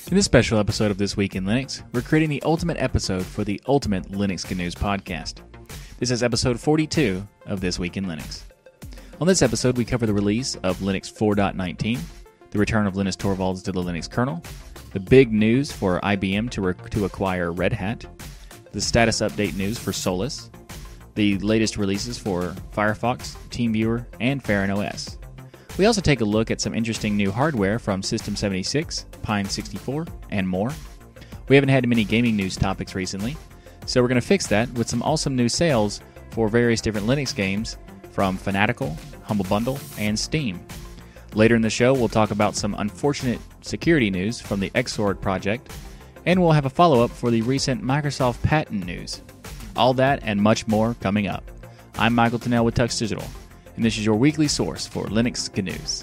In this special episode of This Week in Linux, we're creating the ultimate episode for the ultimate Linux GNU podcast. This is episode 42 of This Week in Linux. On this episode, we cover the release of Linux 4.19, the return of Linus Torvalds to the Linux kernel, the big news for IBM to acquire Red Hat, the status update news for Solus, the latest releases for Firefox, TeamViewer, and Farron OS. We also take a look at some interesting new hardware from System 76, Pine 64, and more. We haven't had many gaming news topics recently, so we're going to fix that with some awesome new sales for various different Linux games from Fanatical, Humble Bundle, and Steam. Later in the show, we'll talk about some unfortunate security news from the Xorg project, and we'll have a follow-up for the recent Microsoft patent news. All that and much more coming up. I'm Michael Tunnell with Tux Digital, and this is your weekly source for Linux news.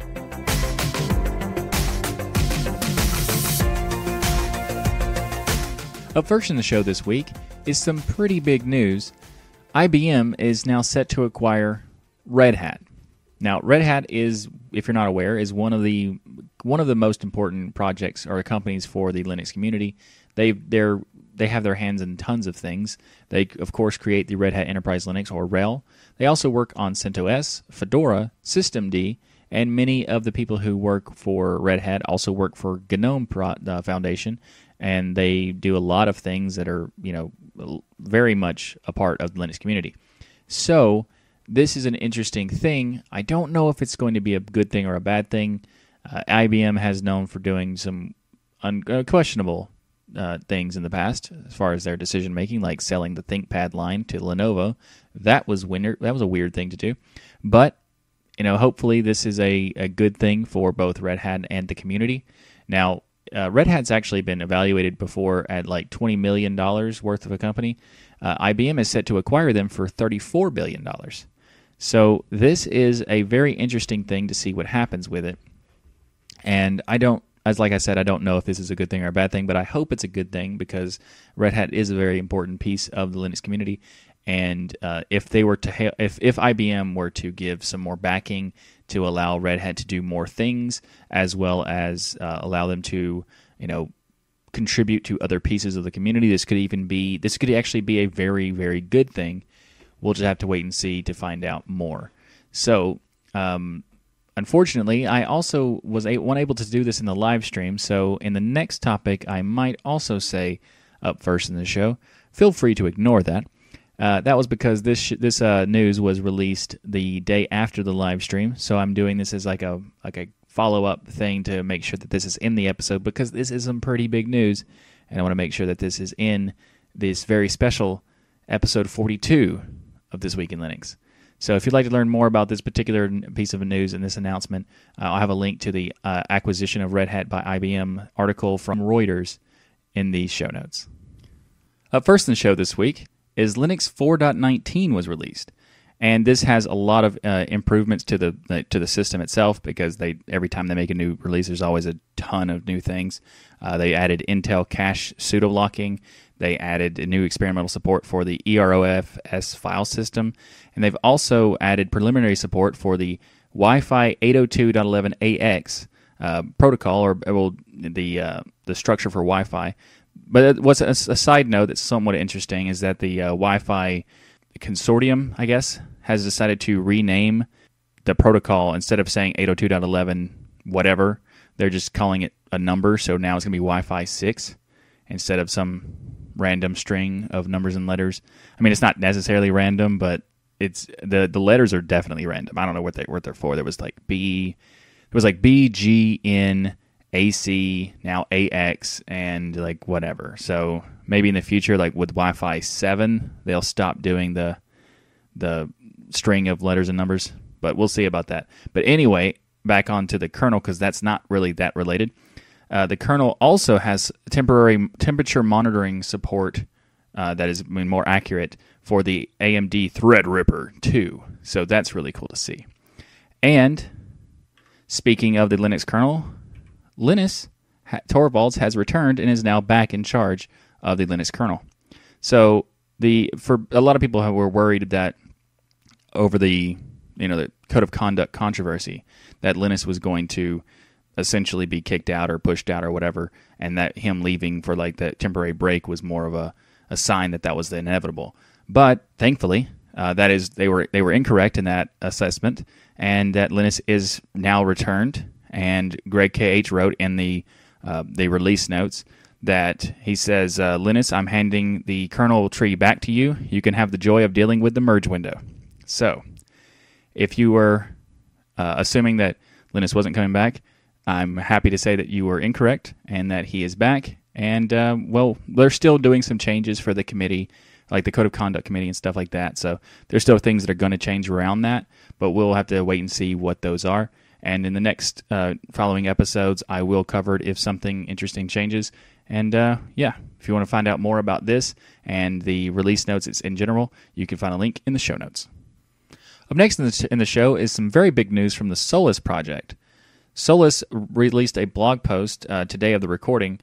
Up first in the show this week is some pretty big news. IBM is now set to acquire Red Hat. Now, Red Hat is, if you're not aware, is one of the most important projects or companies for the Linux community. They have their hands in tons of things. They, of course, create the Red Hat Enterprise Linux, or RHEL. They also work on CentOS, Fedora, Systemd, and many of the people who work for Red Hat also work for GNOME Foundation, and they do a lot of things that are, very much a part of the Linux community. So this is an interesting thing. I don't know if it's going to be a good thing or a bad thing. IBM has known for doing some questionable things in the past as far as their decision making, like selling the ThinkPad line to Lenovo. That was a weird thing to do, but hopefully this is a good thing for both Red Hat and the community. Now, Red Hat's actually been evaluated before at like $20 million worth of a company. IBM is set to acquire them for $34 billion. So this is a very interesting thing to see what happens with it. And like I said, I don't know if this is a good thing or a bad thing, but I hope it's a good thing because Red Hat is a very important piece of the Linux community. And if IBM were to give some more backing to allow Red Hat to do more things, as well as allow them to, contribute to other pieces of the community, this could actually be a very, very good thing. We'll just have to wait and see to find out more. So, unfortunately, I also was unable to do this in the live stream. So, in the next topic, I might also say up first in the show. Feel free to ignore that. That was because this news was released the day after the live stream, so I'm doing this as like a follow-up thing to make sure that this is in the episode because this is some pretty big news, and I want to make sure that this is in this very special episode 42 of This Week in Linux. So if you'd like to learn more about this particular piece of news and this announcement, I'll have a link to the acquisition of Red Hat by IBM article from Reuters in the show notes. Up first in the show this week is Linux 4.19 was released, and this has a lot of improvements to the system itself because every time they make a new release, there's always a ton of new things. They added Intel cache pseudo-locking. They added a new experimental support for the EROFS file system, and they've also added preliminary support for the Wi-Fi 802.11ax protocol, or the structure for Wi-Fi. But what's a side note that's somewhat interesting is that the Wi-Fi consortium, I guess, has decided to rename the protocol. Instead of saying 802.11 whatever, they're just calling it a number. So now it's going to be Wi-Fi 6 instead of some random string of numbers and letters. I mean, it's not necessarily random, but it's the letters are definitely random. I don't know what they're for. There was like B, G, N, AC, now AX, and like whatever. So maybe in the future, like with Wi-Fi 7, they'll stop doing the string of letters and numbers, but we'll see about that. But anyway, back onto the kernel, because that's not really that related. The kernel also has temporary temperature monitoring support that is more accurate for the AMD Threadripper 2. So that's really cool to see. And speaking of the Linux kernel, Linus Torvalds has returned and is now back in charge of the Linux kernel. So for a lot of people who were worried that over the code of conduct controversy that Linus was going to essentially be kicked out or pushed out or whatever, and that him leaving for like that temporary break was more of a sign that was the inevitable. But thankfully, that is they were incorrect in that assessment, and that Linus is now returned. And Greg KH wrote in the release notes that he says, Linus, I'm handing the kernel tree back to you. You can have the joy of dealing with the merge window. So, if you were assuming that Linus wasn't coming back, I'm happy to say that you were incorrect and that he is back. And, well, they're still doing some changes for the committee, like the Code of Conduct Committee and stuff like that. So there's still things that are going to change around that, but we'll have to wait and see what those are. And in the next following episodes, I will cover it if something interesting changes. And, yeah, if you want to find out more about this and the release notes in general, you can find a link in the show notes. Up next in the show is some very big news from the Solus project. Solus released a blog post today of the recording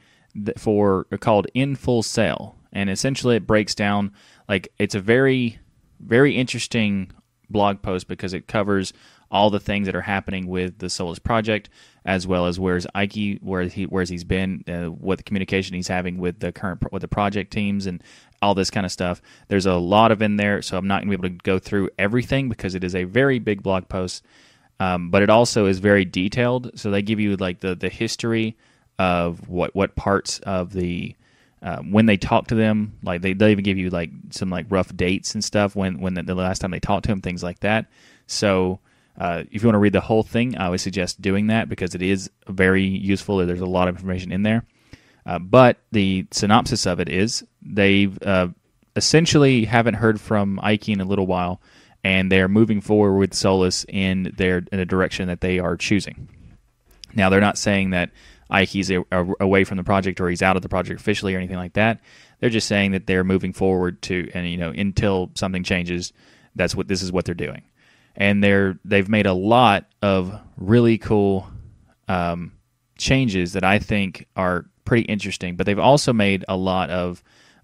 called In Full Sail, and essentially it breaks down, like, it's a very, very interesting blog post because it covers all the things that are happening with the Solus project, as well as where's Ike, where's he's been, what the communication he's having with the project teams, and all this kind of stuff. There's a lot of in there, so I'm not going to be able to go through everything because it is a very big blog post. But it also is very detailed, so they give you like the history of what parts of the when they talk to them, like they even give you like some like rough dates and stuff when the last time they talked to him, things like that. So if you want to read the whole thing, I would suggest doing that because it is very useful. There's a lot of information in there. But the synopsis of it is they've essentially haven't heard from Ike in a little while, and they're moving forward with Solus in a direction that they are choosing. Now, they're not saying that Ike's away from the project or he's out of the project officially or anything like that. They're just saying that they're moving forward until something changes. This is what they're doing, and they've made a lot of really cool changes that I think are pretty interesting. But they've also made a lot of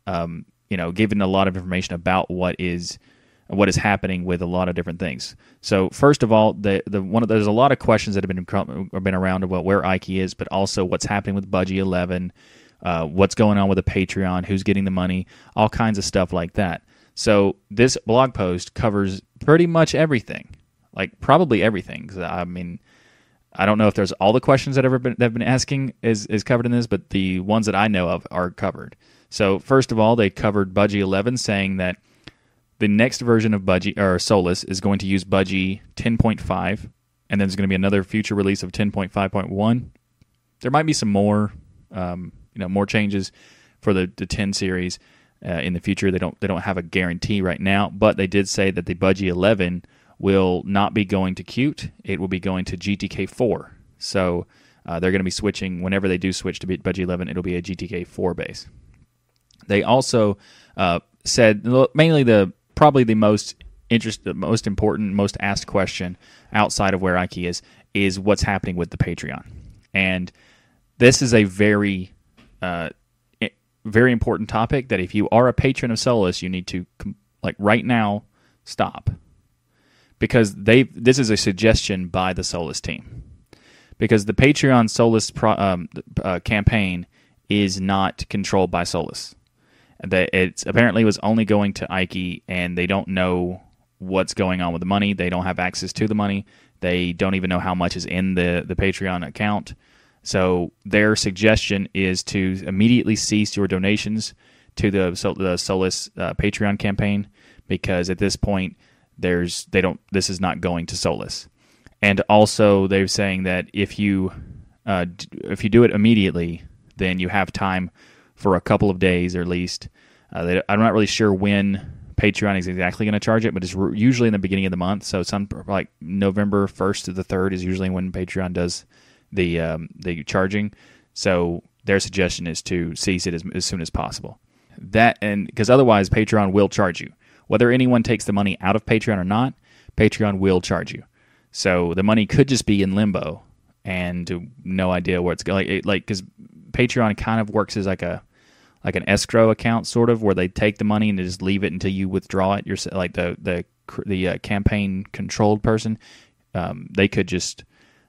given a lot of information about what is happening with a lot of different things. So first of all, there's a lot of questions that have been around about where Ike is, but also what's happening with Budgie 11, what's going on with the Patreon, who's getting the money, all kinds of stuff like that. So this blog post covers pretty much everything, like probably everything. I mean, I don't know if there's all the questions that have been asking is covered in this, but the ones that I know of are covered. So first of all, they covered Budgie 11, saying that the next version of Budgie or Solus is going to use Budgie 10.5, and then there's going to be another future release of 10.5.1. There might be some more, more changes for the 10 series in the future. They don't have a guarantee right now, but they did say that the Budgie 11 will not be going to Qt. It will be going to GTK4. So they're going to be switching whenever they do switch to Budgie 11. It'll be a GTK4 base. They also said mainly probably the most important, most asked question outside of where Ike is what's happening with the Patreon. And this is a very, very important topic that if you are a patron of Solus, you need to, right now, stop. Because this is a suggestion by the Solus team. Because the Patreon Solus campaign is not controlled by Solus. It apparently was only going to Ike, and they don't know what's going on with the money. They don't have access to the money. They don't even know how much is in the Patreon account. So their suggestion is to immediately cease your donations to the Solus Patreon campaign, because at this point this is not going to Solus. And also they're saying that if you do it immediately, then you have time for a couple of days or at least. I'm not really sure when Patreon is exactly going to charge it, but it's usually in the beginning of the month. So some like November 1st to the 3rd is usually when Patreon does the charging. So their suggestion is to cease it as soon as possible. Because otherwise Patreon will charge you. Whether anyone takes the money out of Patreon or not, Patreon will charge you. So the money could just be in limbo and no idea where it's going. Because Patreon kind of works as like an escrow account, sort of, where they take the money and they just leave it until you withdraw it. You're like the campaign controlled person. They could just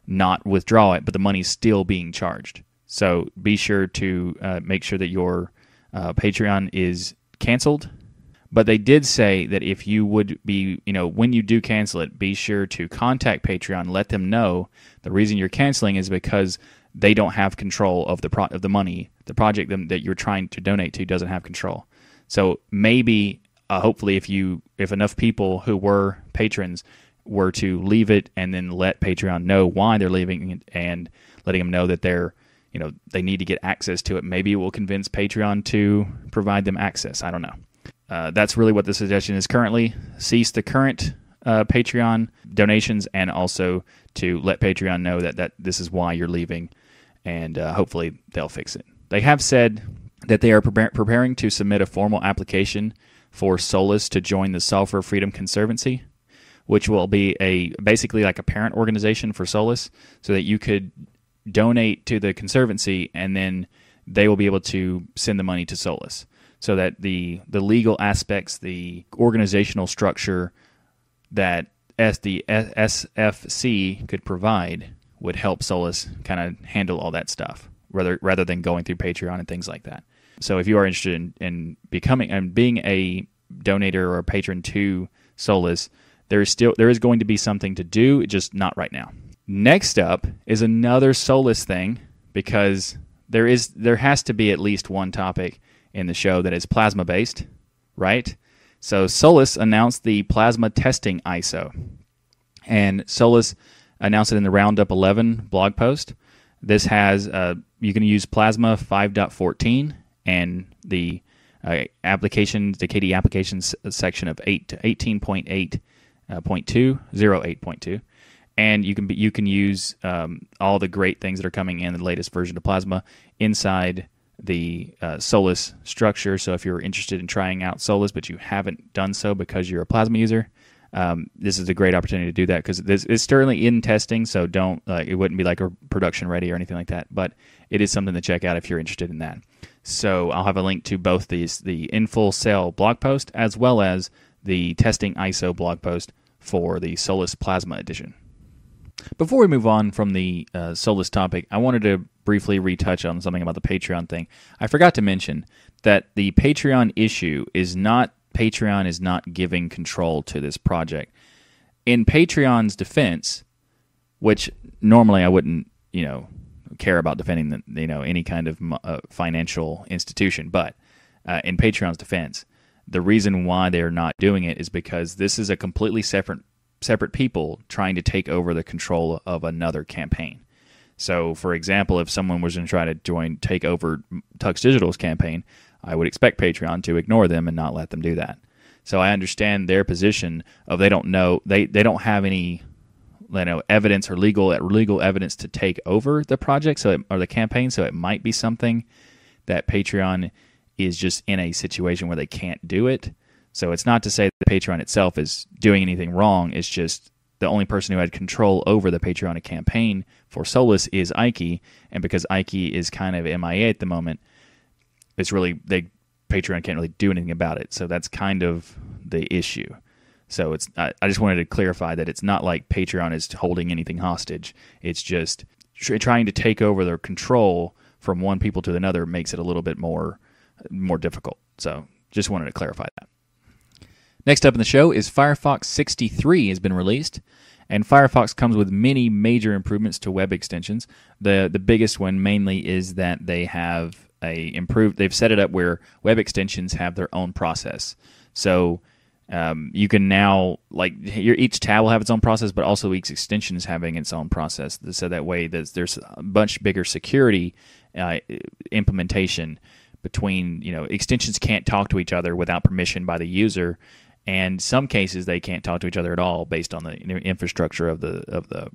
not withdraw it, but the money's still being charged. So be sure to make sure that your Patreon is canceled. But they did say that if you would be, when you do cancel it, be sure to contact Patreon, let them know the reason you're canceling is because they don't have control of the money. The project that you're trying to donate to doesn't have control. So maybe, hopefully, if enough people who were patrons were to leave it and then let Patreon know why they're leaving it and letting them know that they need to get access to it, maybe it will convince Patreon to provide them access. I don't know. That's really what the suggestion is currently. Cease the current Patreon donations and also to let Patreon know that this is why you're leaving, and hopefully they'll fix it. They have said that they are preparing to submit a formal application for Solus to join the Software Freedom Conservancy, which will be basically like a parent organization for Solus, so that you could donate to the Conservancy and then they will be able to send the money to Solus. So that the legal aspects, the organizational structure that the SFC could provide would help Solus kind of handle all that stuff, rather than going through Patreon and things like that. So if you are interested in becoming and being a donator or a patron to Solus, there is going to be something to do, just not right now. Next up is another Solus thing, because there has to be at least one topic in the show that is plasma-based, right? So Solus announced the plasma testing ISO, and Solus announced it in the Roundup 11 blog post. This has you can use Plasma 5.14 and the applications, the KDE applications section of 18.8.2, and you can use all the great things that are coming in the latest version of Plasma inside the Solus structure. So if you're interested in trying out Solus but you haven't done so because you're a Plasma user, this is a great opportunity to do that, because it's certainly in testing, so don't it wouldn't be like a production ready or anything like that, but it is something to check out if you're interested in that. So I'll have a link to both these, the In Full Sail blog post as well as the testing ISO blog post for the Solus Plasma edition. Before we move on from the Solus topic, I wanted to briefly retouch on something about the Patreon thing. I forgot to mention that the Patreon issue is not Patreon is not giving control to this project. In Patreon's defense, which normally I wouldn't, care about defending any kind of financial institution, but in Patreon's defense, the reason why they're not doing it is because this is a completely separate people trying to take over the control of another campaign. So, for example, if someone was going to try to take over Tux Digital's campaign, I would expect Patreon to ignore them and not let them do that. So I understand their position of they don't know, they don't have any evidence or legal evidence to take over the project or the campaign. So it might be something that Patreon is just in a situation where they can't do it. So it's not to say that Patreon itself is doing anything wrong. It's just the only person who had control over the Patreon campaign for Solus is Ike, and because Ike is kind of MIA at the moment, it's really Patreon can't really do anything about it. So that's kind of the issue. So I just wanted to clarify that it's not like Patreon is holding anything hostage. It's just trying to take over their control from one people to another makes it a little bit more difficult. So just wanted to clarify that. Next up in the show is Firefox 63 has been released, and Firefox comes with many major improvements to web extensions. The biggest one mainly is that they have they've set it up where web extensions have their own process. So you can now, each tab will have its own process, but also each extension is having its own process. So that way there's a much bigger security implementation between, extensions can't talk to each other without permission by the user, and some cases they can't talk to each other at all based on the infrastructure of the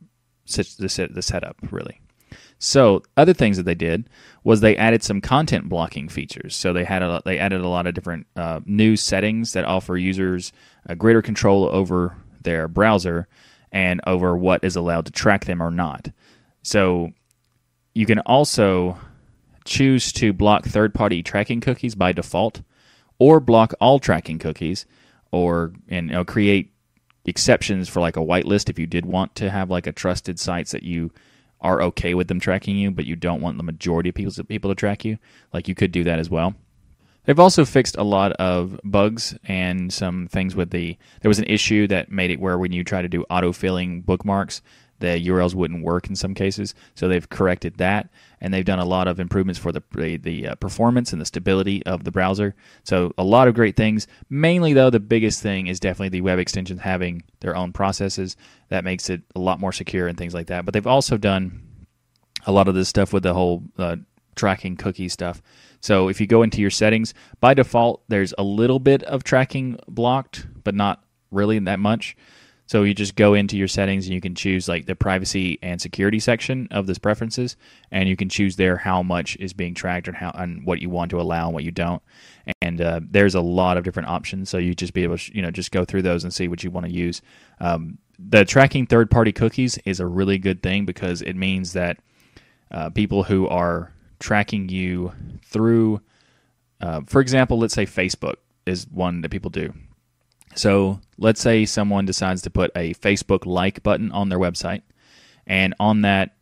setup, really. So other things that they did was they added some content blocking features. So they added a lot of different new settings that offer users greater control over their browser and over what is allowed to track them or not. So you can also choose to block third-party tracking cookies by default, or block all tracking cookies, or create exceptions for like a whitelist if you did want to have like a trusted sites that you are okay with them tracking you, but you don't want the majority of people to track you. Like you could do that as well. They've also fixed a lot of bugs and some things with there was an issue that made it where when you try to do autofilling bookmarks, the URLs wouldn't work in some cases. So they've corrected that, and they've done a lot of improvements for the performance and the stability of the browser. So a lot of great things. Mainly, though, the biggest thing is definitely the web extensions having their own processes. That makes it a lot more secure and things like that. But they've also done a lot of this stuff with the whole tracking cookie stuff. So if you go into your settings, by default, there's a little bit of tracking blocked, but not really that much. So you just go into your settings and you can choose like the privacy and security section of this preferences, and you can choose there how much is being tracked and what you want to allow and what you don't. And there's a lot of different options, so you just be able to just go through those and see what you want to use. The tracking third-party cookies is a really good thing because it means that people who are tracking you through, for example, let's say Facebook is one that people do. So let's say someone decides to put a Facebook like button on their website, and on that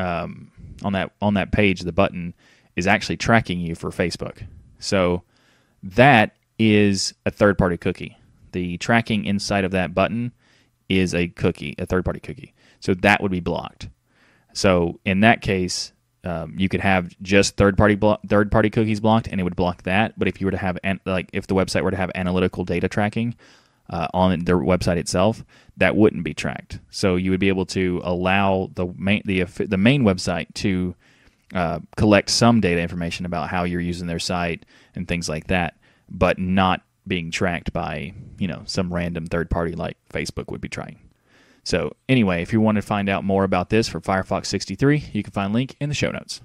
page, the button is actually tracking you for Facebook. So that is a third-party cookie. The tracking inside of that button is a cookie, a third-party cookie. So that would be blocked. So in that case, you could have just third-party cookies blocked, and it would block that. But if you were to have if the website were to have analytical data tracking on their website itself, that wouldn't be tracked. So you would be able to allow the main website to collect some data information about how you're using their site and things like that, but not being tracked by some random third party like Facebook would be trying. So anyway, if you want to find out more about this for Firefox 63, you can find a link in the show notes.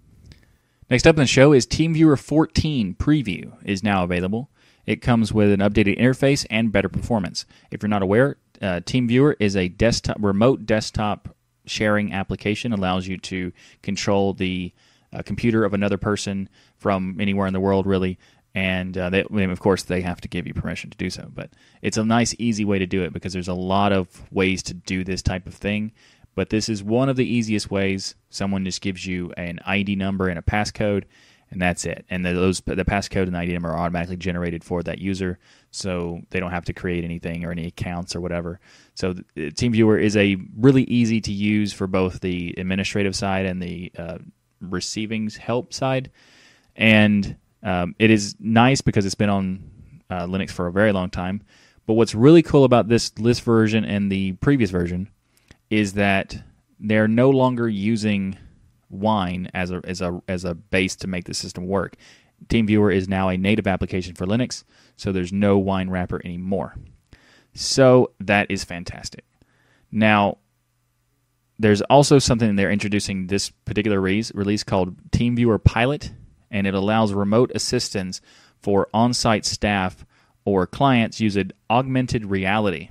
Next up in the show is TeamViewer 14 Preview is now available. It comes with an updated interface and better performance. If you're not aware, TeamViewer is a remote desktop sharing application. Allows you to control the computer of another person from anywhere in the world, really. And of course, they have to give you permission to do so. But it's a nice, easy way to do it because there's a lot of ways to do this type of thing. But this is one of the easiest ways. Someone just gives you an ID number and a passcode, and that's it. And the passcode and the ID number are automatically generated for that user, so they don't have to create anything or any accounts or whatever. So TeamViewer is a really easy to use for both the administrative side and the receiving help side. And it is nice because it's been on Linux for a very long time. But what's really cool about this version and the previous version is that they're no longer using Wine as a base to make the system work. TeamViewer is now a native application for Linux, so there's no Wine wrapper anymore. So that is fantastic. Now, there's also something they're introducing this particular release called TeamViewer Pilot, and it allows remote assistance for on-site staff or clients using augmented reality.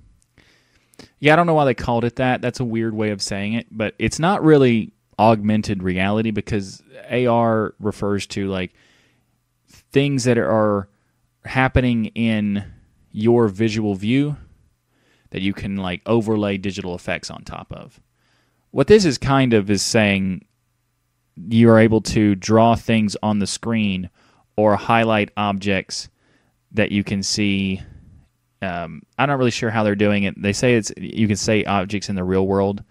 Yeah, I don't know why they called it that. That's a weird way of saying it, but it's not really augmented reality because AR refers to like things that are happening in your visual view that you can like overlay digital effects on top of. What this is kind of is saying you are able to draw things on the screen or highlight objects that you can see. I'm not really sure how they're doing it. They say you can say objects in the real world.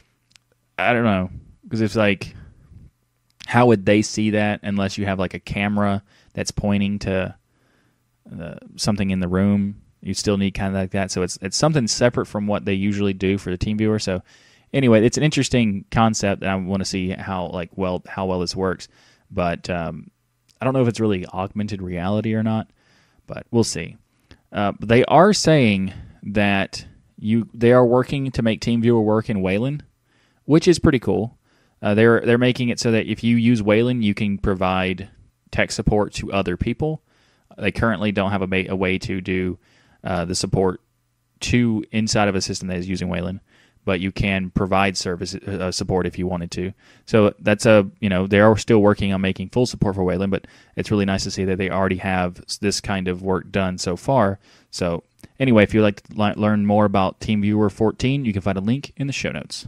I don't know, because it's like, how would they see that unless you have like a camera that's pointing to something in the room? You still need kind of like that. So it's something separate from what they usually do for the TeamViewer. So anyway, it's an interesting concept, and I want to see how well this works. But I don't know if it's really augmented reality or not, but we'll see. They are saying that they are working to make TeamViewer work in Wayland, which is pretty cool. They're making it so that if you use Wayland, you can provide tech support to other people. They currently don't have a way to do the support to inside of a system that is using Wayland, but you can provide support if you wanted to. So that's they are still working on making full support for Wayland, but it's really nice to see that they already have this kind of work done so far. So anyway, if you'd like to learn more about TeamViewer 14, you can find a link in the show notes.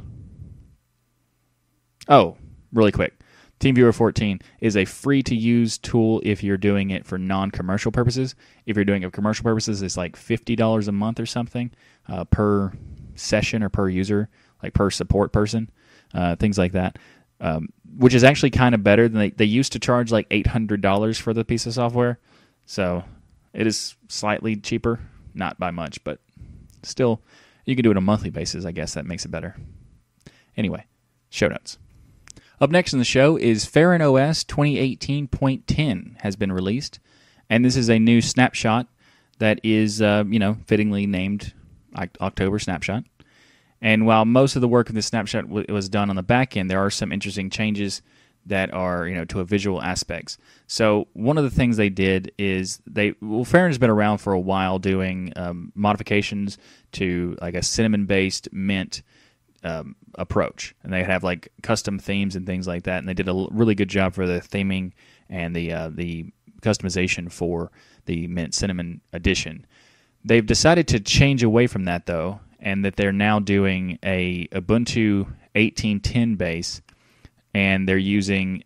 Oh, really quick. TeamViewer 14 is a free-to-use tool if you're doing it for non-commercial purposes. If you're doing it for commercial purposes, it's like $50 a month or something per session or per user, like per support person, things like that, which is actually kind of better than they used to charge like $800 for the piece of software. So it is slightly cheaper, not by much, but still, you can do it on a monthly basis. I guess that makes it better. Anyway, show notes. Up next in the show is Farron OS 2018.10 has been released, and this is a new snapshot that is, fittingly named October Snapshot. And while most of the work of this snapshot was done on the back end, there are some interesting changes that are, to a visual aspects. So one of the things they did is Farron has been around for a while doing modifications to like a cinnamon-based mint approach, and they have like custom themes and things like that, and they did a really good job for the theming and the customization for the mint cinnamon edition. They've decided to change away from that though, and that they're now doing a Ubuntu 18.10 base, and they're using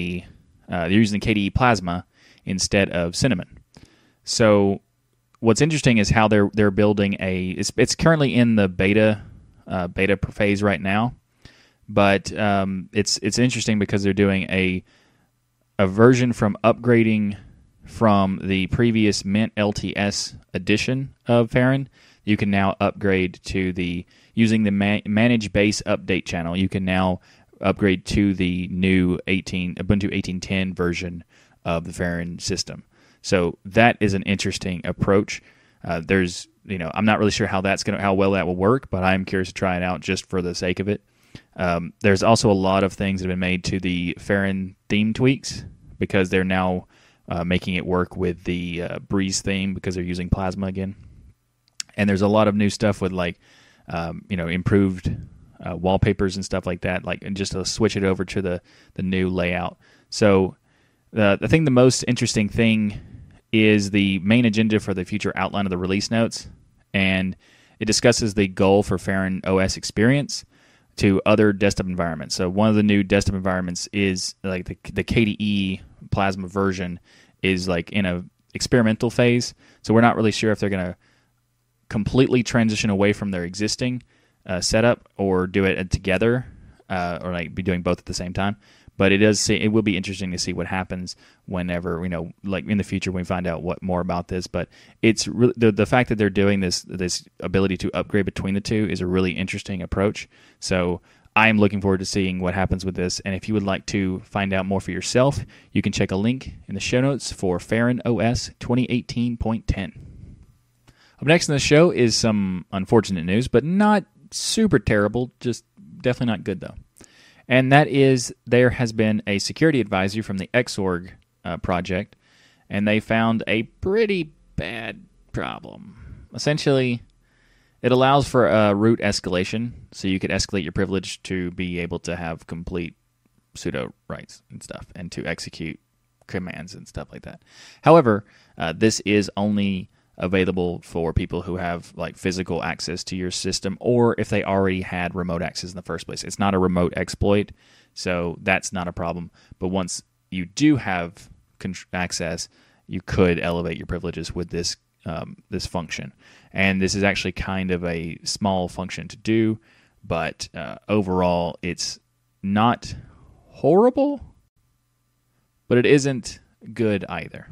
KDE Plasma instead of Cinnamon. So what's interesting is how they're building it's currently in the beta phase right now, but it's interesting because they're doing a version from upgrading from the previous Mint LTS edition of Farron. You can now upgrade to using the Manage Base Update channel. You can now upgrade to the new Ubuntu 18.10 version of the Farron system. So that is an interesting approach. I'm not really sure how well that will work, but I'm curious to try it out just for the sake of it. There's also a lot of things that have been made to the Farron theme tweaks because they're now making it work with the Breeze theme because they're using Plasma again. And there's a lot of new stuff with improved wallpapers and stuff like that, and just to switch it over to the new layout. So I think the most interesting thing is the main agenda for the future outline of the release notes, and it discusses the goal for Farron OS experience to other desktop environments. So one of the new desktop environments is like the KDE Plasma version is like in a experimental phase. So we're not really sure if they're going to completely transition away from their existing setup or do it together or like be doing both at the same time. But it will be interesting to see what happens whenever, like in the future when we find out more about this. But it's really, the fact that they're doing this ability to upgrade between the two is a really interesting approach. So I am looking forward to seeing what happens with this. And if you would like to find out more for yourself, you can check a link in the show notes for Farron OS 2018.10. Up next in the show is some unfortunate news, but not super terrible, just definitely not good though. And that is there has been a security advisory from the Xorg project, and they found a pretty bad problem. Essentially, it allows for a root escalation, so you could escalate your privilege to be able to have complete pseudo rights and stuff, and to execute commands and stuff like that. However, this is only available for people who have like physical access to your system, or if they already had remote access in the first place. It's not a remote exploit, so that's not a problem. But once you do have access, you could elevate your privileges with this function. And this is actually kind of a small function to do, but overall it's not horrible, but it isn't good either.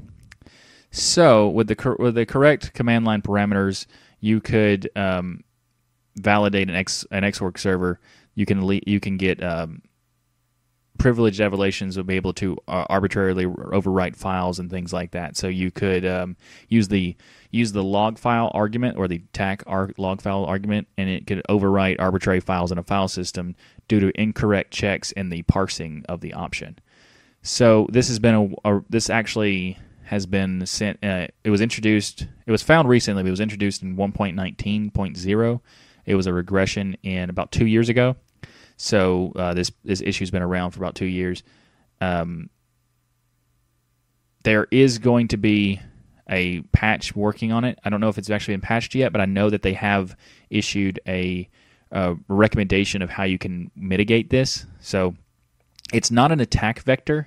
So with the correct command line parameters, you could validate an Xorg server. You can get privileged evaluations will be able to arbitrarily overwrite files and things like that. So you could use the log file argument or the TAC log file argument, and it could overwrite arbitrary files in a file system due to incorrect checks in the parsing of the option. So this has been this actually has been sent. It was introduced. It was found recently, but it was introduced in 1.19.0. It was a regression in about 2 years ago. So this issue's been around for about 2 years. There is going to be a patch working on it. I don't know if it's actually been patched yet, but I know that they have issued a recommendation of how you can mitigate this. So it's not an attack vector,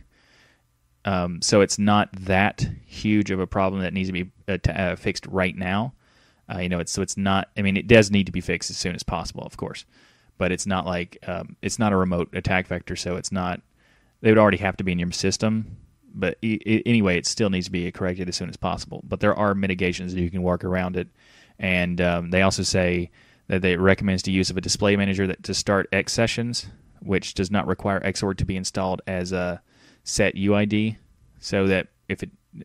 so it's not that huge of a problem that needs to be fixed right now. It's not. I mean, it does need to be fixed as soon as possible, of course, but it's not like it's not a remote attack vector, so it's not. They would already have to be in your system, but anyway, it still needs to be corrected as soon as possible. But there are mitigations that you can work around it, and they also say that it recommends the use of a display manager to start X sessions, which does not require Xorg to be installed as a set UID, so that if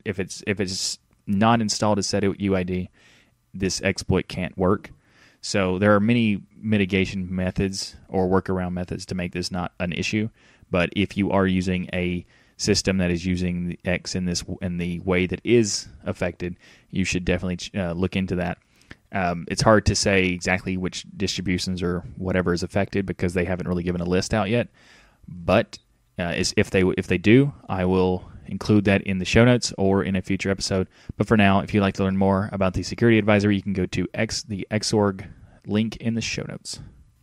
it's not installed as set UID, this exploit can't work. So there are many mitigation methods or workaround methods to make this not an issue. But if you are using a system that is using the X in the way that is affected, you should definitely look into that. It's hard to say exactly which distributions or whatever is affected because they haven't really given a list out yet. But if they do, I will include that in the show notes or in a future episode. But for now, if you'd like to learn more about the security advisory, you can go to the Xorg link in the show notes.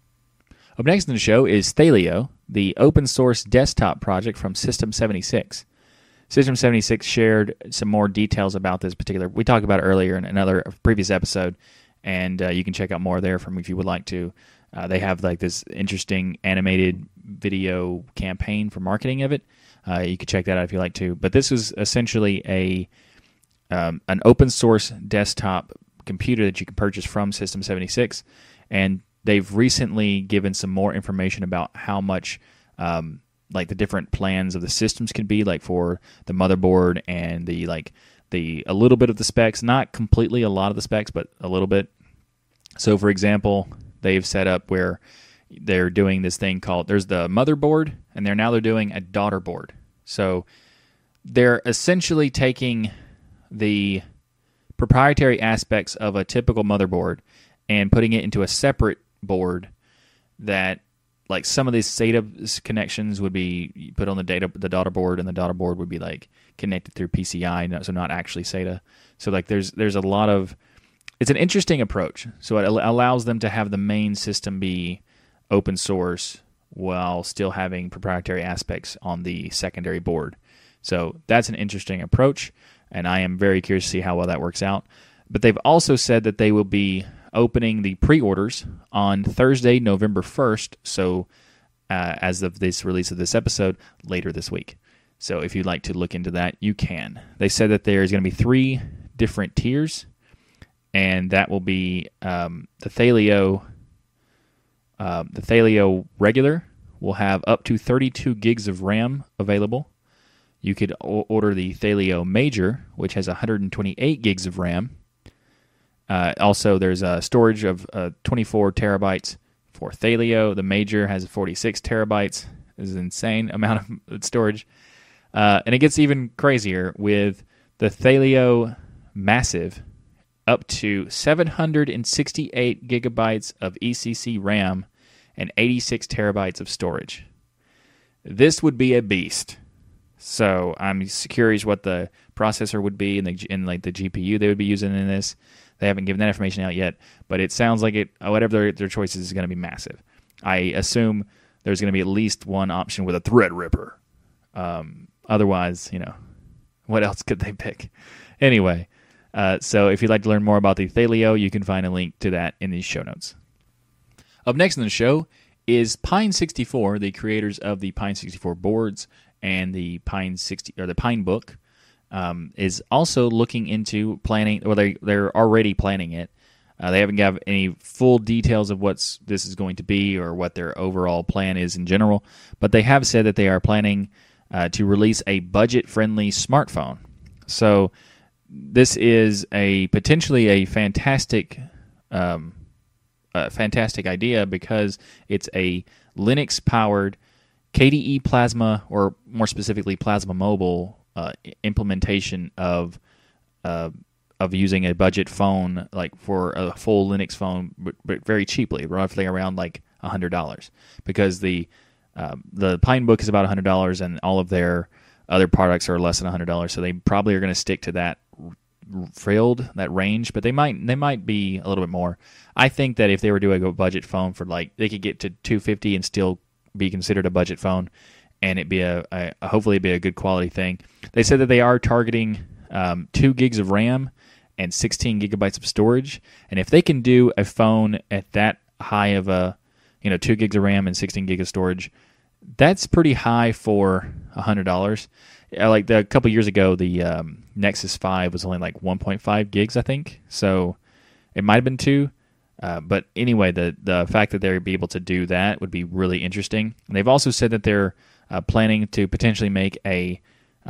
Up next in the show is Thelio, the open source desktop project from System76. System76 shared some more details about this particular. We talked about it earlier in another previous episode, and you can check out more there from if you would like to. They have like this interesting animated video campaign for marketing of it. You can check that out if you like to. But this is essentially an open source desktop computer that you can purchase from System76, and they've recently given some more information about how much like the different plans of the systems can be, like for the motherboard and a little bit of the specs, not completely a lot of the specs, but a little bit. So for example, they've set up where they're doing this thing called, there's the motherboard, and they're doing a daughter board. So they're essentially taking the proprietary aspects of a typical motherboard and putting it into a separate board that, like, some of these SATA connections would be put on the daughter board, and the daughter board would be like connected through PCI, so not actually SATA. So like there's a lot of, it's an interesting approach. So it allows them to have the main system be open source while still having proprietary aspects on the secondary board. So that's an interesting approach, and I am very curious to see how well that works out. But they've also said that they will be opening the pre-orders on Thursday, November 1st, so as of this release of this episode, later this week. So if you'd like to look into that, you can. They said that there's going to be 3 different tiers, and that will be the Thelio regular will have up to 32 gigs of RAM available. You could order the Thelio Major, which has 128 gigs of RAM. Also, there's a storage of 24 terabytes for Thelio. The Major has 46 terabytes. This is an insane amount of storage. And it gets even crazier with the Thelio Massive, up to 768 gigabytes of ECC RAM and 86 terabytes of storage. This would be a beast. So I'm curious what the processor would be and the GPU they would be using in this. They haven't given that information out yet, but it sounds like it. Whatever their choice is going to be massive. I assume there's going to be at least one option with a Threadripper. Otherwise, what else could they pick? Anyway, so if you'd like to learn more about the Thelio, you can find a link to that in the show notes. Up next in the show is Pine64, the creators of the Pine64 boards and the the Pinebook. Is also looking into planning, or they're already planning it. They haven't got any full details of what this is going to be or what their overall plan is in general, but they have said that they are planning to release a budget-friendly smartphone. So this is potentially a fantastic idea because it's a Linux-powered KDE Plasma, or more specifically Plasma Mobile implementation of using a budget phone, like for a full Linux phone, but very cheaply, roughly around like $100, because the Pinebook is about $100, and all of their other products are less than $100. So they probably are going to stick to that filled that range, but they might be a little bit more. I think that if they were doing a budget phone for like, they could get to $250 and still be considered a budget phone, and it'd be hopefully it'd be a good quality thing. They said that they are targeting 2 gigs of RAM and 16 gigabytes of storage, and if they can do a phone at that high of 2 gigs of RAM and 16 gigs of storage, that's pretty high for $100. Like a couple years ago, the Nexus 5 was only like 1.5 gigs, I think. So it might have been 2. But anyway, the fact that they'd be able to do that would be really interesting. And they've also said that they're planning to potentially make a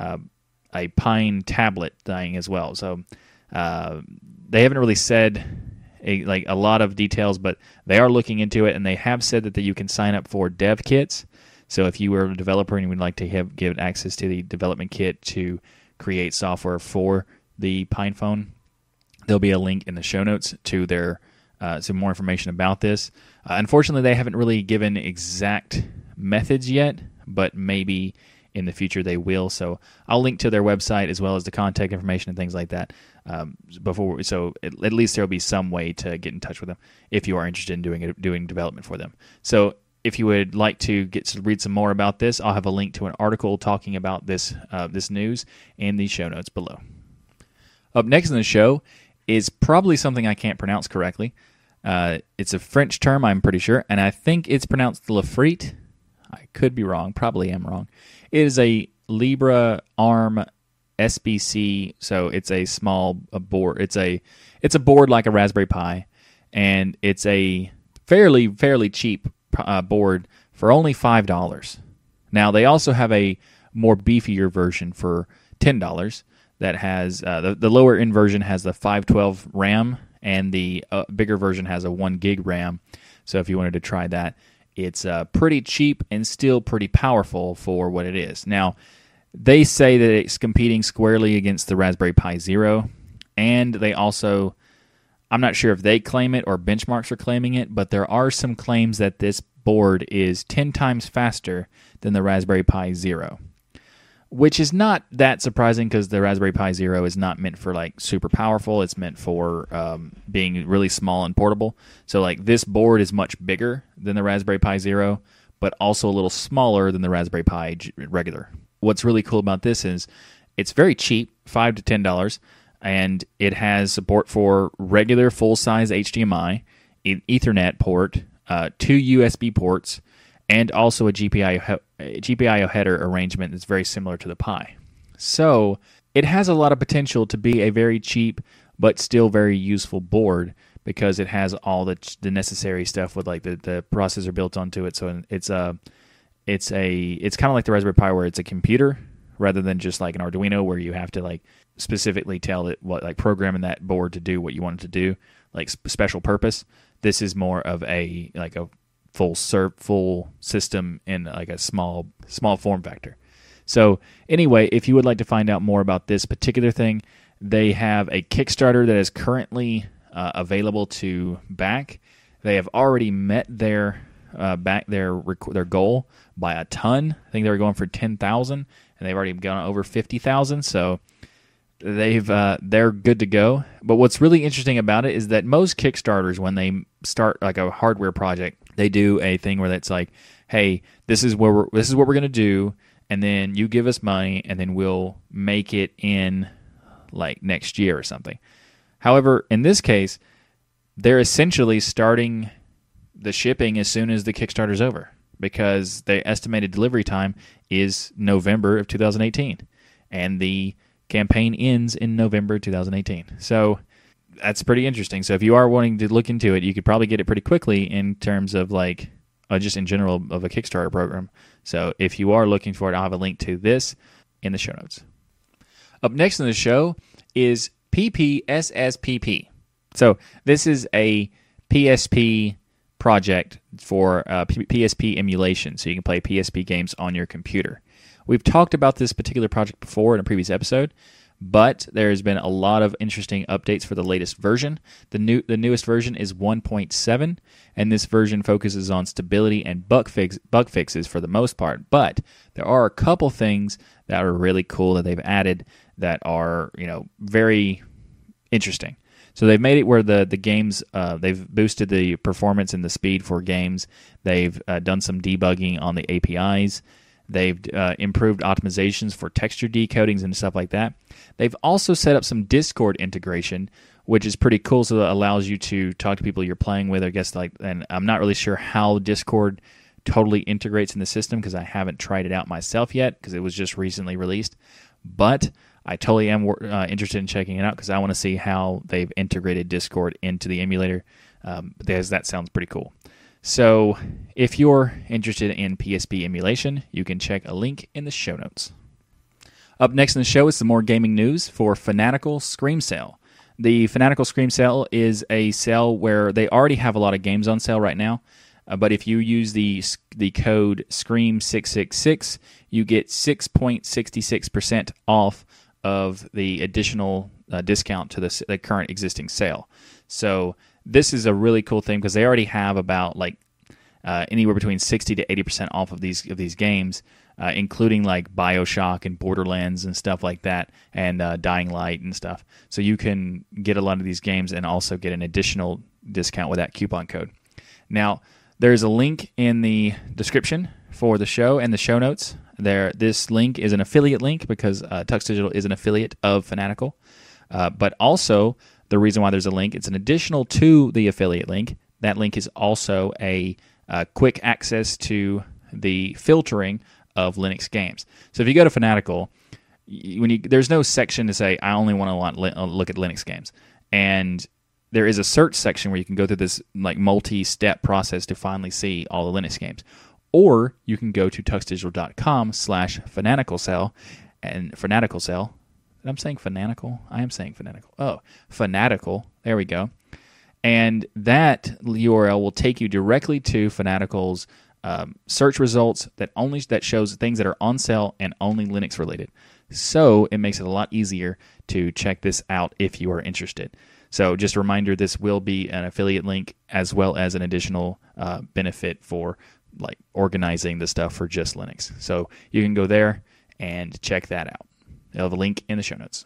Pine tablet thing as well. So they haven't really said a lot of details, but they are looking into it, and they have said that you can sign up for dev kits. So if you were a developer and you would like to give access to the development kit to create software for the Pine phone, there'll be a link in the show notes to their some more information about this. Unfortunately, they haven't really given exact methods yet, but maybe in the future they will. So I'll link to their website as well as the contact information and things like that so at least there'll be some way to get in touch with them if you are interested in doing development for them. So if you would like to read some more about this, I'll have a link to an article talking about this news in the show notes below. Up next in the show is probably something I can't pronounce correctly. It's a French term, I'm pretty sure, and I think it's pronounced Lafrite. I could be wrong, probably am wrong. It is a Libre ARM SBC, so it's a small board. It's a board like a Raspberry Pi, and it's a fairly cheap board for only $5. Now they also have a more beefier version for $10 that has the lower end version has the 512 RAM, and the bigger version has a 1 gig RAM. So if you wanted to try that, it's pretty cheap and still pretty powerful for what it is. Now, they say that it's competing squarely against the Raspberry Pi Zero, and they also, I'm not sure if they claim it or benchmarks are claiming it, but there are some claims that this board is 10 times faster than the Raspberry Pi Zero, which is not that surprising because the Raspberry Pi Zero is not meant for like super powerful. It's meant for being really small and portable. So like this board is much bigger than the Raspberry Pi Zero, but also a little smaller than the Raspberry Pi regular. What's really cool about this is it's very cheap, $5 to $10, and it has support for regular full-size HDMI, an Ethernet port, 2 USB ports, and also a GPIO header arrangement that's very similar to the Pi. So it has a lot of potential to be a very cheap but still very useful board because it has all the necessary stuff with like the processor built onto it. So it's kind of like the Raspberry Pi where it's a computer rather than just like an Arduino where you have to like specifically tell it what like programming that board to do what you want it to do, like special purpose. This is more of a full system in like a small form factor. So anyway, if you would like to find out more about this particular thing, they have a Kickstarter that is currently available to back. They have already met their goal by a ton. I think they were going for 10,000, and they've already gone over 50,000. So they're good to go. But what's really interesting about it is that most Kickstarters, when they start like a hardware project, they do a thing where it's like, hey, this is what we're going to do, and then you give us money, and then we'll make it in like next year or something. However, in this case, they're essentially starting the shipping as soon as the Kickstarter's over because the estimated delivery time is November of 2018, and the campaign ends in November 2018. So that's pretty interesting. So if you are wanting to look into it, you could probably get it pretty quickly in terms of like just in general of a Kickstarter program. So if you are looking for it, I'll have a link to this in the show notes. Up next in the show is PPSSPP. So this is a PSP project for PSP emulation, so you can play PSP games on your computer. We've talked about this particular project before in a previous episode, but there's been a lot of interesting updates for the latest version. The newest version is 1.7, and this version focuses on stability and bug fixes for the most part. But there are a couple things that are really cool that they've added that are very interesting. So they've made it where the games, they've boosted the performance and the speed for games. They've done some debugging on the APIs. They've improved optimizations for texture decodings and stuff like that. They've also set up some Discord integration, which is pretty cool. So that allows you to talk to people you're playing with. I guess and I'm not really sure how Discord totally integrates in the system because I haven't tried it out myself yet because it was just recently released. But I totally am interested in checking it out because I want to see how they've integrated Discord into the emulator because that sounds pretty cool. So if you're interested in PSP emulation, you can check a link in the show notes. Up next in the show is some more gaming news for Fanatical Scream Sale. The Fanatical Scream Sale is a sale where they already have a lot of games on sale right now, but if you use the code SCREAM666, you get 6.66% off of the additional discount to the current existing sale. So this is a really cool thing because they already have about anywhere between 60 to 80% off of these games, including like BioShock and Borderlands and stuff like that, and Dying Light and stuff. So you can get a lot of these games and also get an additional discount with that coupon code. Now, there's a link in the description for the show and the show notes. This link is an affiliate link because Tux Digital is an affiliate of Fanatical. But also, the reason why there's a link, it's an additional to the affiliate link. That link is also a quick access to the filtering of Linux games. So if you go to Fanatical, there's no section to say, I only want to look at Linux games. And there is a search section where you can go through this like multi-step process to finally see all the Linux games. Or you can go to tuxdigital.com/fanatical sale and fanatical sale. I'm saying fanatical? I am saying fanatical. Oh, fanatical. There we go. And that URL will take you directly to Fanatical's search results that shows things that are on sale and only Linux related. So it makes it a lot easier to check this out if you are interested. So just a reminder, this will be an affiliate link as well as an additional benefit for like organizing the stuff for just Linux. So you can go there and check that out. I'll have a link in the show notes.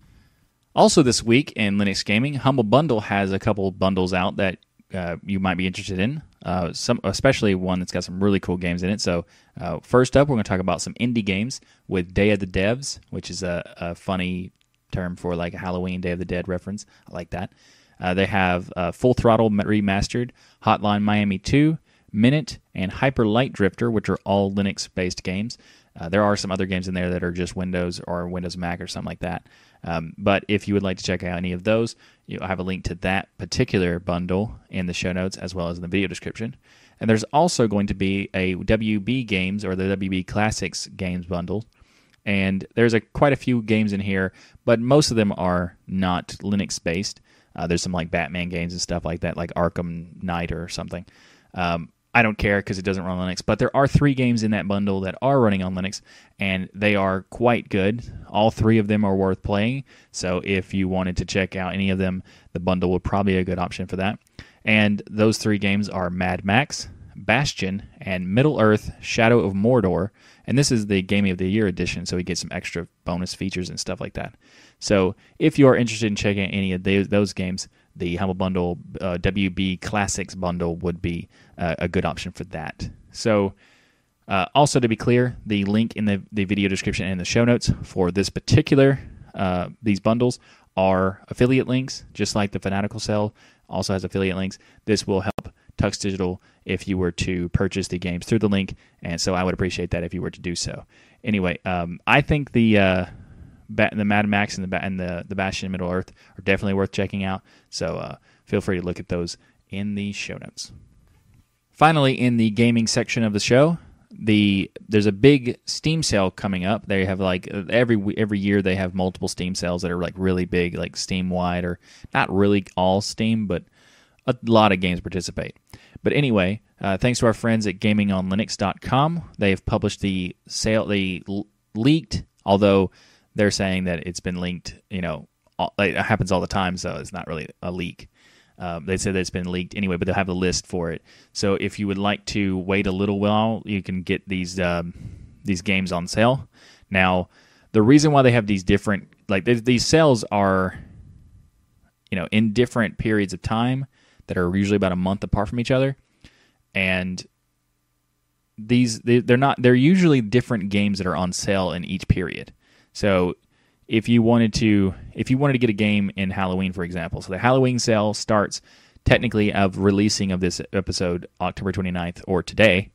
Also this week in Linux Gaming, Humble Bundle has a couple bundles out that you might be interested in, especially one that's got some really cool games in it. So first up, we're going to talk about some indie games with Day of the Devs, which is a funny term for like a Halloween Day of the Dead reference. I like that. They have Full Throttle Remastered, Hotline Miami 2, Minute, and Hyper Light Drifter, which are all Linux-based games. There are some other games in there that are just Windows or Windows Mac or something like that. But if you would like to check out any of those, I have a link to that particular bundle in the show notes as well as in the video description. And there's also going to be a WB Games or the WB Classics Games bundle. And there's quite a few games in here, but most of them are not Linux-based. There's some like Batman games and stuff like that, like Arkham Knight or something. I don't care because it doesn't run on Linux, but there are 3 games in that bundle that are running on Linux, and they are quite good. All 3 of them are worth playing, so if you wanted to check out any of them, the bundle would probably be a good option for that. And those 3 games are Mad Max, Bastion, and Middle-earth: Shadow of Mordor, and this is the Game of the Year edition, so you get some extra bonus features and stuff like that. So if you are interested in checking out any of those games, the Humble Bundle WB Classics bundle would be a good option for that. So also to be clear, the link in the video description and the show notes for this particular, these bundles are affiliate links, just like the Fanatical sale also has affiliate links. This will help Tux Digital if you were to purchase the games through the link, and so I would appreciate that if you were to do so. Anyway, I think the Mad Max and the Bastion and Middle Earth are definitely worth checking out, so feel free to look at those in the show notes. Finally, in the gaming section of the show, there's a big Steam sale coming up. They have like every year they have multiple Steam sales that are like really big, like Steam wide, or not really all Steam, but a lot of games participate. But anyway, thanks to our friends at GamingOnLinux.com, they've published the sale. They leaked, although they're saying that it's been leaked. It happens all the time, so it's not really a leak. They said that it's been leaked anyway, but they'll have the list for it. So if you would like to wait a little while, you can get these games on sale. Now, the reason why they have these different, these sales are in different periods of time that are usually about a month apart from each other. And they're usually different games that are on sale in each period. So if you wanted to get a game in Halloween, for example, so the Halloween sale starts technically of releasing of this episode October 29th or today,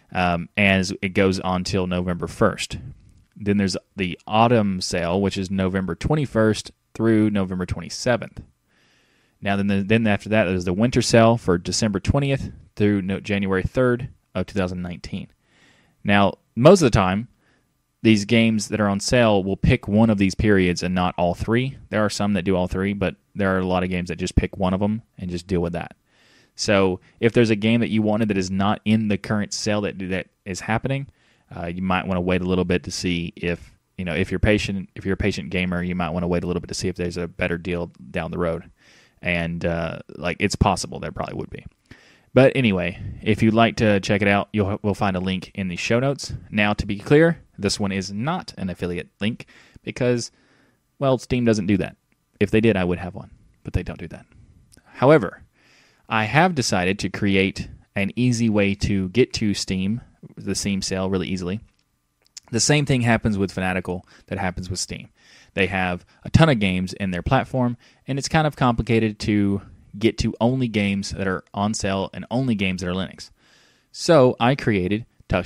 as it goes on till November 1st. Then there's the autumn sale, which is November 21st through November 27th. Now, then after that, there's the winter sale for December 20th through January 3rd of 2019. Now, most of the time, these games that are on sale will pick one of these periods and not all three. There are some that do all three, but there are a lot of games that just pick one of them and just deal with that. So if there's a game that you wanted that is not in the current sale that is happening, you might want to wait a little bit to see if you're a patient gamer, you might want to wait a little bit to see if there's a better deal down the road. And it's possible there probably would be. But anyway, if you'd like to check it out, we'll find a link in the show notes. Now, to be clear, this one is not an affiliate link because, well, Steam doesn't do that. If they did, I would have one, but they don't do that. However, I have decided to create an easy way to get to Steam, the Steam sale, really easily. The same thing happens with Fanatical that happens with Steam. They have a ton of games in their platform, and it's kind of complicated to get to only games that are on sale and only games that are Linux. So I created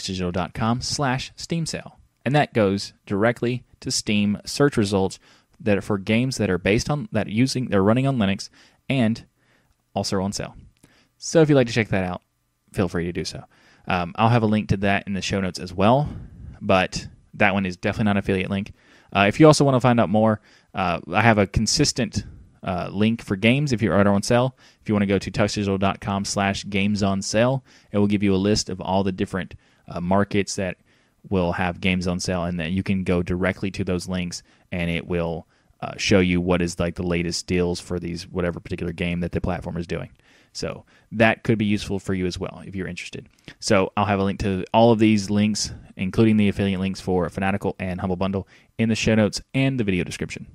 tuxdigital.com/Steam sale, and that goes directly to Steam search results that are for games that are they're running on Linux and also on sale. So if you'd like to check that out, feel free to do so. I'll have a link to that in the show notes as well, but that one is definitely not an affiliate link. If you also want to find out more, I have a consistent link for games if you're on sale. If you want to go to tuxdigital.com/games on sale, it will give you a list of all the different markets that will have games on sale, and then you can go directly to those links, and it will show you what is like the latest deals for these whatever particular game that the platform is doing. So that could be useful for you as well if you're interested. So I'll have a link to all of these links, including the affiliate links for Fanatical and Humble Bundle, in the show notes and the video description.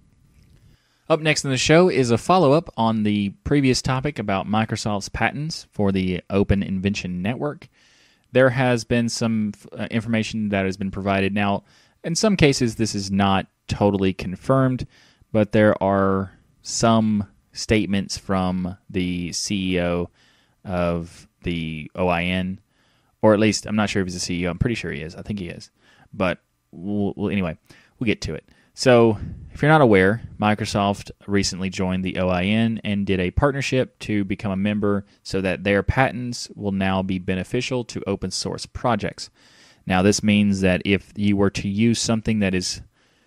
Up next in the show is a follow-up on the previous topic about Microsoft's patents for the Open Invention Network. There has been some information that has been provided. Now, in some cases, this is not totally confirmed, but there are some statements from the CEO of the OIN, or at least I'm not sure if he's the CEO. I'm pretty sure he is. I think he is. But anyway, we'll get to it. So if you're not aware, Microsoft recently joined the OIN and did a partnership to become a member so that their patents will now be beneficial to open source projects. Now, this means that if you were to use something that is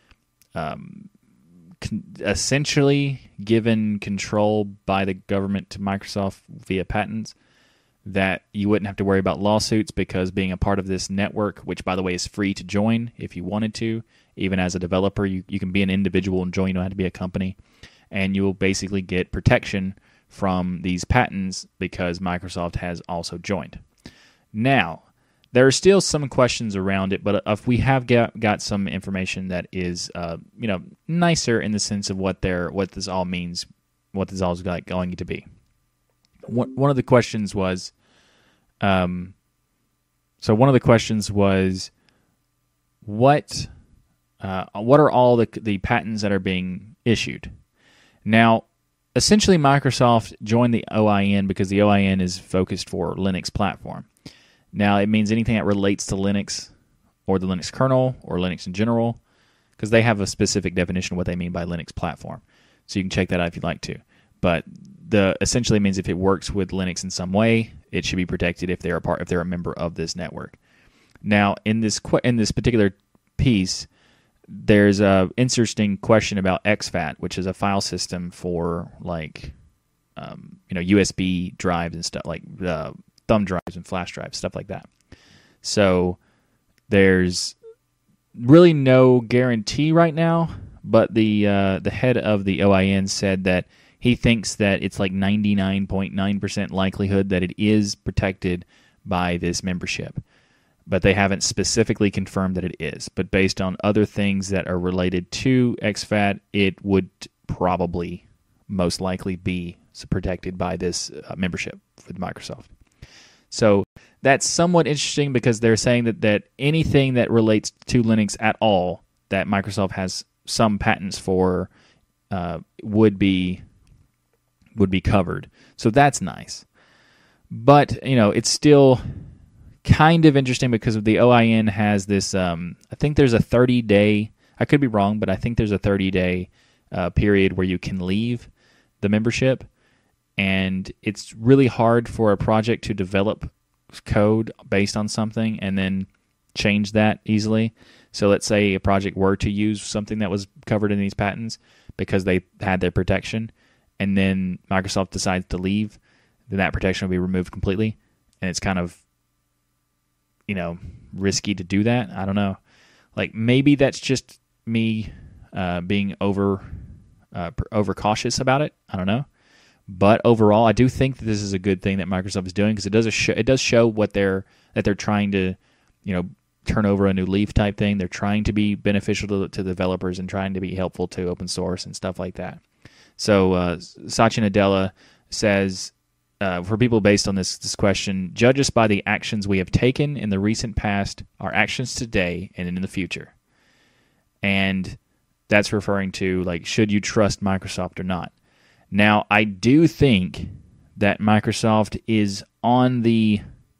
essentially given control by the government to Microsoft via patents, that you wouldn't have to worry about lawsuits because being a part of this network, which by the way is free to join if you wanted to, even as a developer, you can be an individual and join, you don't have to be a company, and you will basically get protection from these patents because Microsoft has also joined. Now, there are still some questions around it, but if we have got some information that is nicer in the sense of what this all means, what this all is going to be. One of the questions was, what are all the patents that are being issued? Now, essentially, Microsoft joined the OIN because the OIN is focused for Linux platform. Now, it means anything that relates to Linux or the Linux kernel or Linux in general, because they have a specific definition of what they mean by Linux platform. So you can check that out if you'd like to. But essentially means if it works with Linux in some way, it should be protected if they're a member of this network. Now, in this particular piece, there's a interesting question about exFAT, which is a file system for USB drives and stuff like thumb drives and flash drives, stuff like that. So there's really no guarantee right now, but the head of the OIN said that he thinks that it's like 99.9% likelihood that it is protected by this membership. But they haven't specifically confirmed that it is. But based on other things that are related to exFAT, it would probably, most likely be protected by this membership with Microsoft. So that's somewhat interesting because they're saying that anything that relates to Linux at all that Microsoft has some patents for would be covered. So that's nice. But, it's still kind of interesting because of the OIN has this, I think there's a 30-day, I could be wrong, but I think there's a 30-day period where you can leave the membership. And it's really hard for a project to develop code based on something and then change that easily. So let's say a project were to use something that was covered in these patents because they had their protection, and then Microsoft decides to leave, then that protection will be removed completely. And it's kind of, risky to do that. I don't know. Like, maybe that's just me being over cautious about it. I don't know. But overall, I do think that this is a good thing that Microsoft is doing because it does show what they're trying to, turn over a new leaf type thing. They're trying to be beneficial to developers and trying to be helpful to open source and stuff like that. So Satya Nadella says, for people based on this question, judge us by the actions we have taken in the recent past, our actions today, and in the future. And that's referring to, like, should you trust Microsoft or not? Now, I do think that Microsoft is on the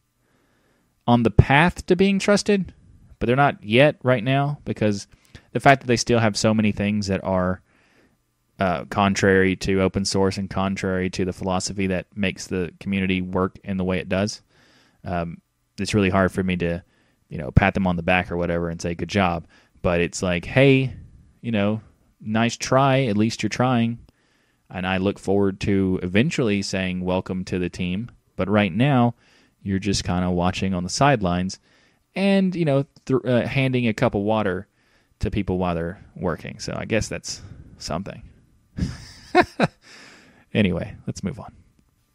path to being trusted, but they're not yet right now because the fact that they still have so many things that are contrary to open source and contrary to the philosophy that makes the community work in the way it does, it's really hard for me to, pat them on the back or whatever and say good job. But it's like, hey, nice try. At least you're trying. And I look forward to eventually saying welcome to the team. But right now, you're just kind of watching on the sidelines and, handing a cup of water to people while they're working. So I guess that's something. Anyway, let's move on.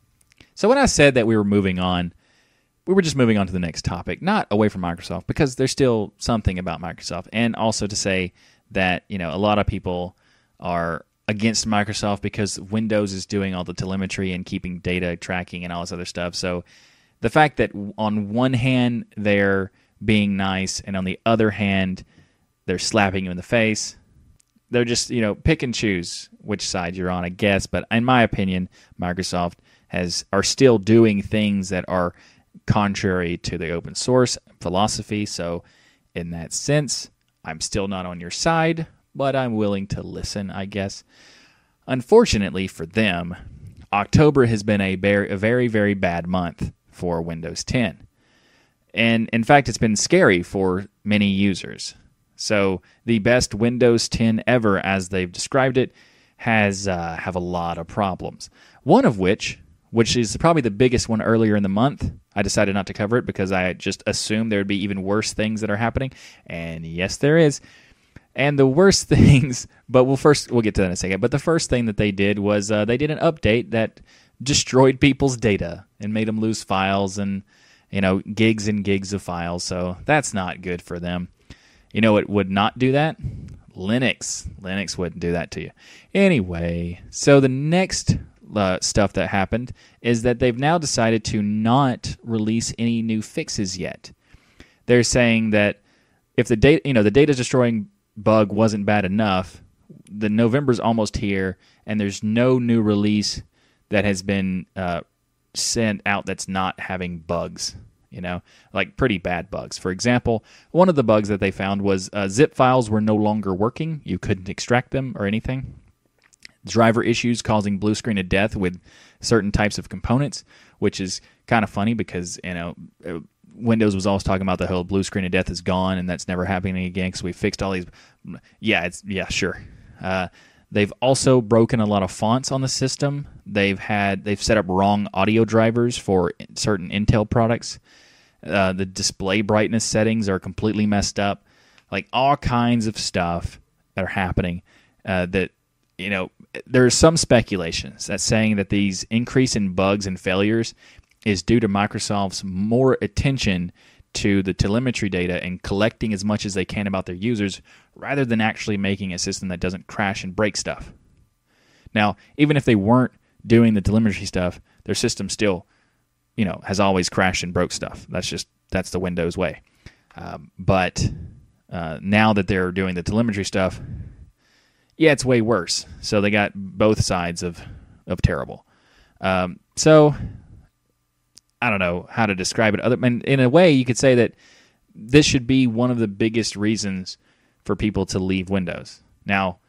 So when I said that we were moving on, we were just moving on to the next topic, not away from Microsoft, because there's still something about Microsoft. And also to say that, a lot of people are against Microsoft because Windows is doing all the telemetry and keeping data tracking and all this other stuff. So the fact that on one hand they're being nice and on the other hand they're slapping you in the face, they're just, pick and choose which side you're on, I guess. But in my opinion, Microsoft are still doing things that are contrary to the open source philosophy. So in that sense, I'm still not on your side, but I'm willing to listen, I guess. Unfortunately for them, October has been a very, very bad month for Windows 10. And in fact, it's been scary for many users. So the best Windows 10 ever, as they've described it, have a lot of problems. One of which is probably the biggest one earlier in the month. I decided not to cover it because I just assumed there would be even worse things that are happening. And yes, there is. And the worst things, but we'll get to that in a second. But the first thing that they did was they did an update that destroyed people's data and made them lose files and, gigs and gigs of files. So that's not good for them. It would not do that? Linux. Linux wouldn't do that to you. Anyway, so the next stuff that happened is that they've now decided to not release any new fixes yet. They're saying that if the data destroying bug wasn't bad enough, the November's almost here, and there's no new release that has been sent out that's not having bugs, like pretty bad bugs. For example, one of the bugs that they found was zip files were no longer working. You couldn't extract them or anything. Driver issues causing blue screen of death with certain types of components, which is kind of funny because, Windows was always talking about the whole blue screen of death is gone and that's never happening again because we fixed all these. Yeah, sure. They've also broken a lot of fonts on the system. They've set up wrong audio drivers for certain Intel products. The display brightness settings are completely messed up. Like all kinds of stuff that are happening. There's some speculations that's saying that these increase in bugs and failures is due to Microsoft's more attention to the telemetry data and collecting as much as they can about their users rather than actually making a system that doesn't crash and break stuff. Now, even if they weren't doing the telemetry stuff, their system still, has always crashed and broke stuff. That's the Windows way. But now that they're doing the telemetry stuff, it's way worse. So they got both sides of terrible. So I don't know how to describe it. In a way, you could say that this should be one of the biggest reasons for people to leave Windows. Now,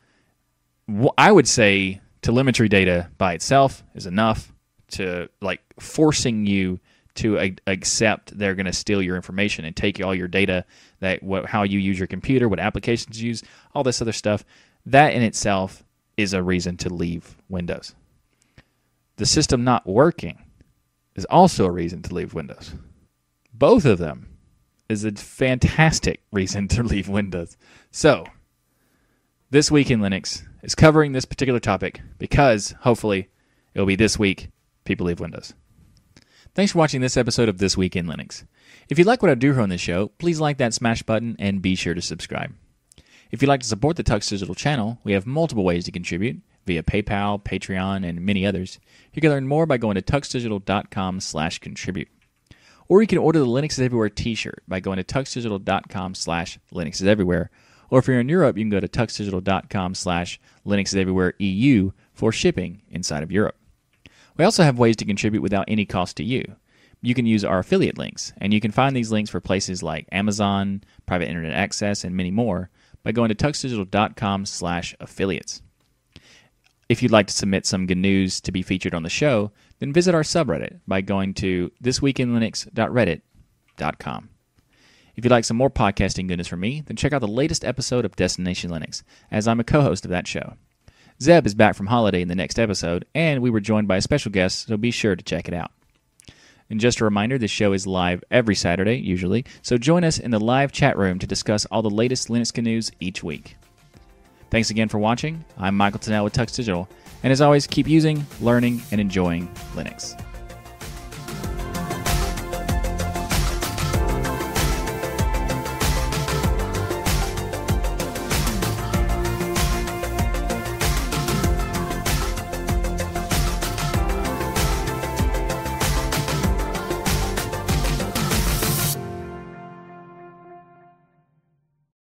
I would say telemetry data by itself is enough to forcing you to accept they're going to steal your information and take all your data, how you use your computer, what applications you use, all this other stuff. That in itself is a reason to leave Windows. The system not working is also a reason to leave Windows. Both of them is a fantastic reason to leave Windows. So, This Week in Linux is covering this particular topic because, hopefully, it'll be this week people leave Windows. Thanks for watching this episode of This Week in Linux. If you like what I do here on this show, please like that smash button and be sure to subscribe. If you'd like to support the Tux Digital channel, we have multiple ways to contribute via PayPal, Patreon, and many others. You can learn more by going to tuxdigital.com/contribute. Or you can order the Linux is Everywhere t-shirt by going to tuxdigital.com/Linux is Everywhere. Or if you're in Europe, you can go to tuxdigital.com/Linux is Everywhere EU for shipping inside of Europe. We also have ways to contribute without any cost to you. You can use our affiliate links, and you can find these links for places like Amazon, private internet access, and many more by going to tuxdigital.com/affiliates. If you'd like to submit some good news to be featured on the show, then visit our subreddit by going to thisweekinlinux.reddit.com. If you'd like some more podcasting goodness from me, then check out the latest episode of Destination Linux, as I'm a co-host of that show. Zeb is back from holiday in the next episode, and we were joined by a special guest, so be sure to check it out. And just a reminder, this show is live every Saturday, usually, so join us in the live chat room to discuss all the latest Linux news each week. Thanks again for watching. I'm Michael Tunnell with Tux Digital, and as always, keep using, learning, and enjoying Linux.